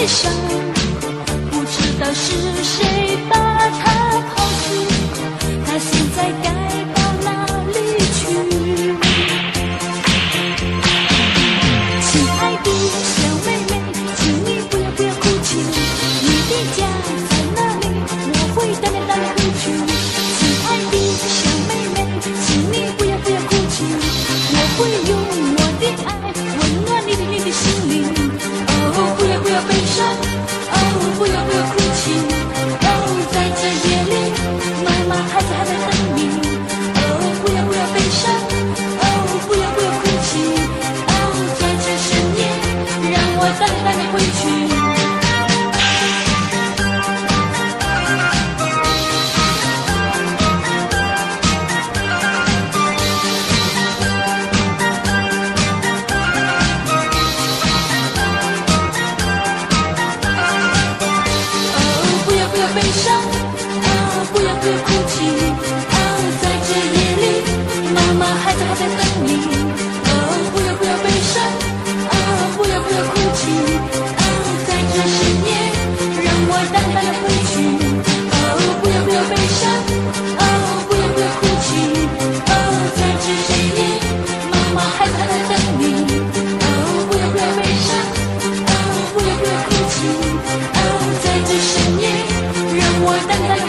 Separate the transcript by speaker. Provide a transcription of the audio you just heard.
Speaker 1: 伤，不知道是谁把他抛弃，他现在该到哪里去？亲爱的小妹妹，请你不要哭泣，你的家在哪里？我会带你回去。亲爱的小妹妹，请你不要哭泣，我会用我的爱温暖你的心灵。哦，不要悲伤，哦，不要哭泣，哦，在这夜里，妈妈孩子还在等你。哦，不要悲伤，哦，不要哭泣，哦，在这深夜，让我带你回去。悲伤，哦，不要哭泣，哦，在这夜里，妈妈孩子还在等你。哦，不要悲伤，哦，不要哭泣，哦，在这深夜，让我带你回去。哦，不要悲伤，哦，不要哭泣，哦，在这深夜，妈妈孩子还在等你。哦，不要悲伤，哦，不要哭泣，哦，在这深夜。让我带你